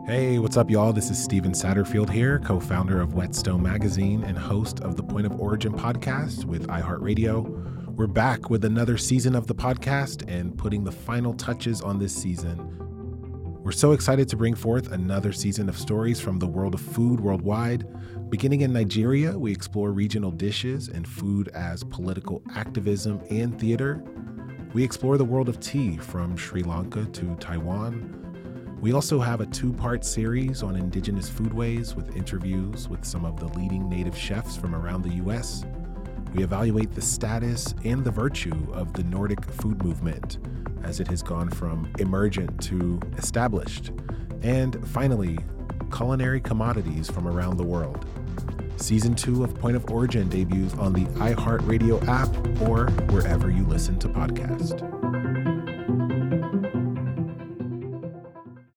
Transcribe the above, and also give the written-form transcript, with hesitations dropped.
Hey, what's up, y'all? This is Steven Satterfield here, co-founder of Whetstone Magazine and host of the Point of Origin podcast with iHeartRadio. We're back with another season of the podcast and putting the final touches on this season. We're so excited to bring forth another season of stories from the world of food worldwide. Beginning in Nigeria, we explore regional dishes and food as political activism and theater. We explore the world of tea from Sri Lanka to Taiwan. We also have a two-part series on indigenous foodways with interviews with some of the leading native chefs from around the U.S. We evaluate the status and the virtue of the Nordic food movement as it has gone from emergent to established. And finally, culinary commodities from around the world. Season 2 of Point of Origin debuts on the iHeartRadio app or wherever you listen to podcasts.